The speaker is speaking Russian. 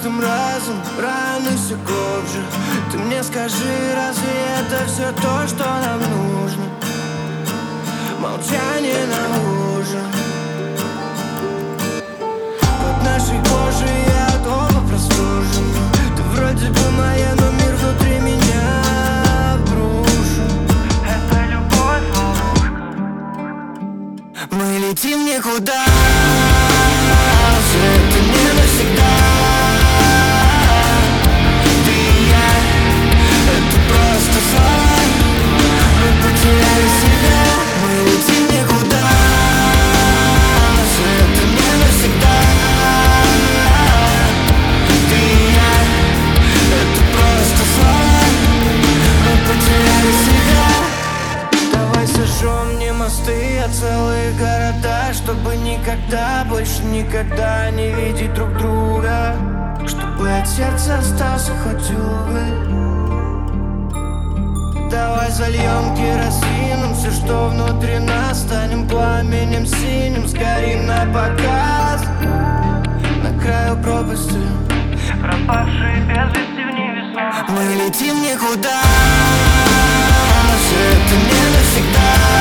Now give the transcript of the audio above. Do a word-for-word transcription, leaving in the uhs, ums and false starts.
каждым разом раны все глубже. Ты мне скажи, разве это все то, что нам нужно? Молчание на ужин. Под нашей кожей я дома простужен. Ты вроде бы моя, но мир внутри меня обрушен. Это любовь, ловушка. Мы летим никуда, все это не навсегда. Ты и я, это просто слова. Мы потеряли себя. Мы летим никуда, все это не навсегда. Ты и я, это просто слова. Мы потеряли себя. Давай сожжем не мосты, а целые города, чтобы никогда, больше никогда не видеть друг друга. Чтобы от сердца остался хоть уголь. Давай зальем керосином все, что внутри нас. Станем пламенем синим, сгорим на показ. На краю пропасти, Пропавшие без вести в невесомости. мы летим никуда. Все это не навсегда.